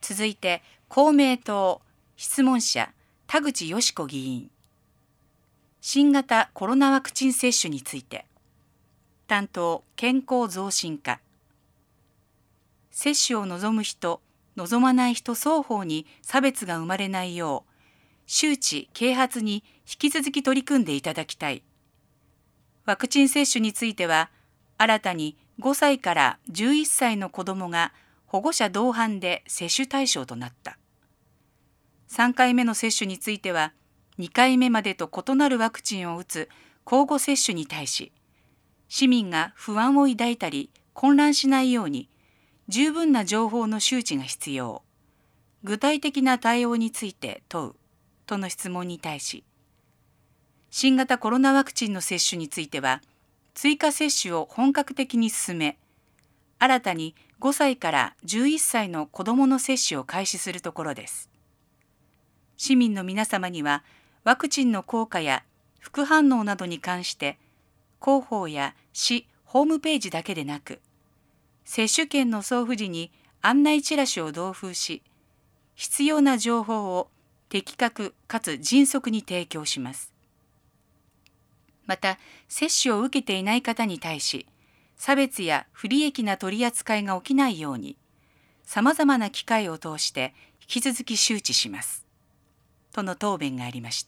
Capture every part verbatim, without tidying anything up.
続いて公明党質問者田口よし子議員。新型コロナワクチン接種について。担当健康増進課。接種を望む人、望まない人双方に差別が生まれないよう、周知・啓発に引き続き取り組んでいただきたい。ワクチン接種については、新たにごさいからじゅういっさいの子どもが保護者同伴で接種対象となった。さんかいめの接種については、にかいめまでと異なるワクチンを打つ交互接種に対し、市民が不安を抱いたり混乱しないように、十分な情報の周知が必要。具体的な対応について問うとの質問に対し、新型コロナワクチンの接種については、追加接種を本格的に進め、新たにごさいからじゅういっさいの子どもの接種を開始するところです。市民の皆様には、ワクチンの効果や副反応などに関して、広報や市ホームページだけでなく、接種券の送付時に案内チラシを同封し、必要な情報を的確かつ迅速に提供します。また、接種を受けていない方に対し、差別や不利益な取り扱いが起きないように、さまざまな機会を通して引き続き周知します。との答弁がありました。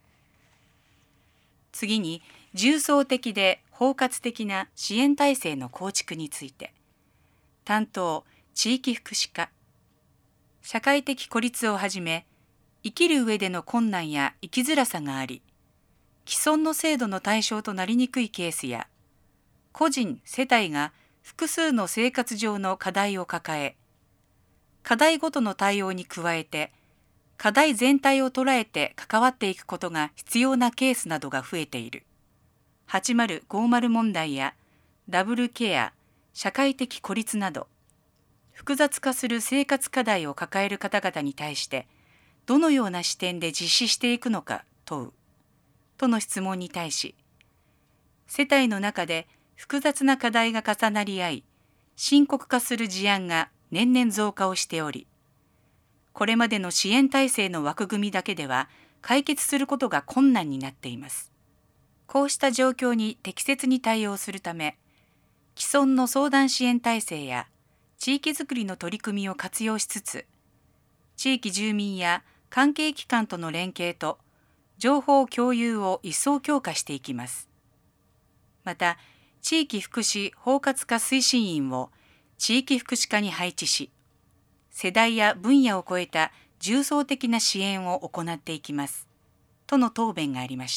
次に、重層的で包括的な支援体制の構築について。担当、地域福祉課。社会的孤立をはじめ、生きる上での困難や生きづらさがあり、既存の制度の対象となりにくいケースや、個人・世帯が複数の生活上の課題を抱え、課題ごとの対応に加えて、課題全体を捉えて関わっていくことが必要なケースなどが増えている。はちまるごまる問題やダブルケア、社会的孤立など、複雑化する生活課題を抱える方々に対して、どのような視点で実施していくのか問う。との質問に対し、世帯の中で複雑な課題が重なり合い、深刻化する事案が年々増加をしており、これまでの支援体制の枠組みだけでは解決することが困難になっています。こうした状況に適切に対応するため、既存の相談支援体制や地域づくりの取り組みを活用しつつ、地域住民や関係機関との連携と情報共有を一層強化していきます。また、地域福祉包括化推進員を地域福祉課に配置し、世代や分野を超えた重層的な支援を行っていきます。との答弁がありました。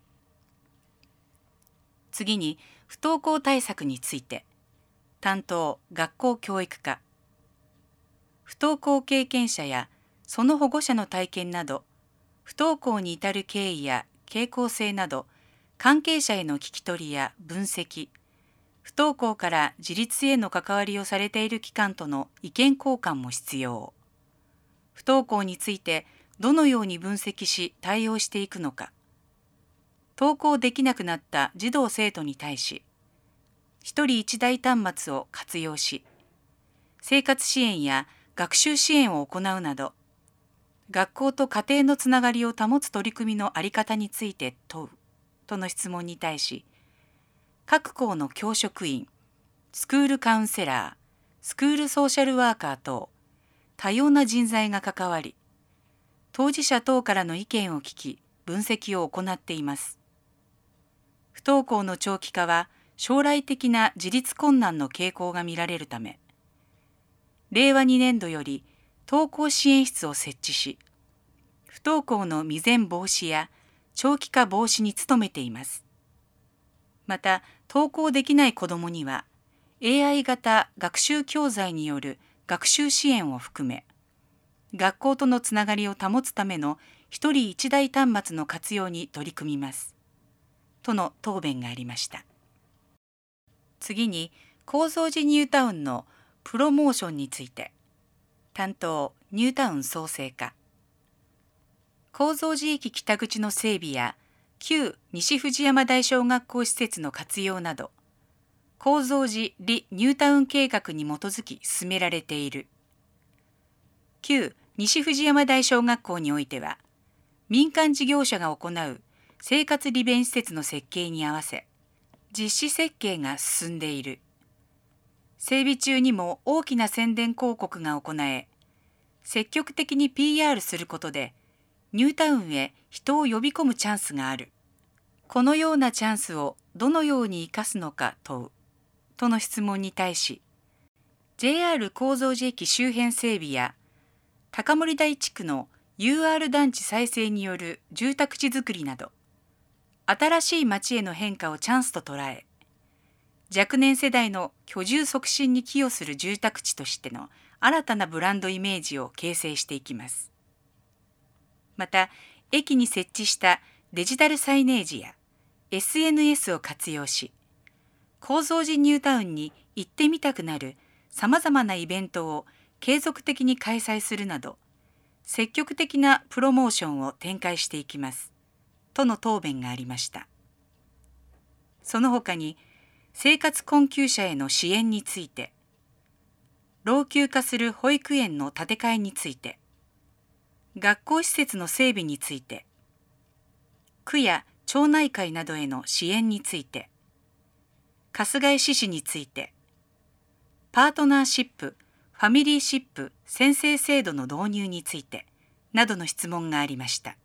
次に、不登校対策について。担当、学校教育課。不登校経験者やその保護者の体験など、不登校に至る経緯や傾向性など、関係者への聞き取りや分析、不登校から自立への関わりをされている機関との意見交換も必要。不登校についてどのように分析し対応していくのか。登校できなくなった児童生徒に対し、一人一台端末を活用し、生活支援や学習支援を行うなど、学校と家庭のつながりを保つ取り組みの在り方について問うとの質問に対し、各校の教職員、スクールカウンセラー、スクールソーシャルワーカー等、多様な人材が関わり、当事者等からの意見を聞き、分析を行っています。不登校の長期化は、将来的な自立困難の傾向が見られるため、れいわにねんどより登校支援室を設置し、不登校の未然防止や長期化防止に努めています。また、登校できない子どもには、エーアイ 型学習教材による学習支援を含め、学校とのつながりを保つための一人一台端末の活用に取り組みます。との答弁がありました。次に、高蔵寺ニュータウンのプロモーションについて。担当、ニュータウン創生課。高蔵寺駅北口の整備や、旧西藤山台小学校施設の活用など、高蔵寺リニュータウン計画に基づき進められている。 旧西藤山台小学校においては、民間事業者が行う生活利便施設の設計に合わせ、実施設計が進んでいる。整備中にも大きな宣伝広告が行え、積極的に ピーアール することで、ニュータウンへ人を呼び込むチャンスがある。このようなチャンスをどのように生かすのか問う。との質問に対し、ジェイアール 高蔵寺駅周辺整備や、高森台地区の ユーアール 団地再生による住宅地づくりなど、新しい街への変化をチャンスと捉え、若年世代の居住促進に寄与する住宅地としての新たなブランドイメージを形成していきます。また、駅に設置したデジタルサイネージや エスエヌエス を活用し、高蔵寺ニュータウンに行ってみたくなるさまざまなイベントを継続的に開催するなど、積極的なプロモーションを展開していきます。との答弁がありました。その他に、生活困窮者への支援について、老朽化する保育園の建て替えについて、学校施設の整備について、区や町内会などへの支援について、春日井市市について、パートナーシップ、ファミリーシップ宣誓制度の導入について、などの質問がありました。